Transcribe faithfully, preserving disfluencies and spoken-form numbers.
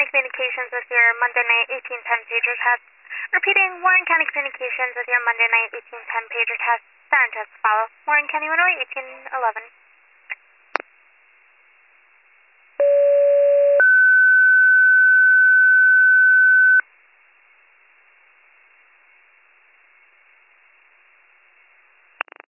Communications with your Monday night eighteen ten pager test. Repeating, Warren County Communications with your Monday night eighteen ten pager test. Center test follow. Warren County one oh eight, eighteen eleven.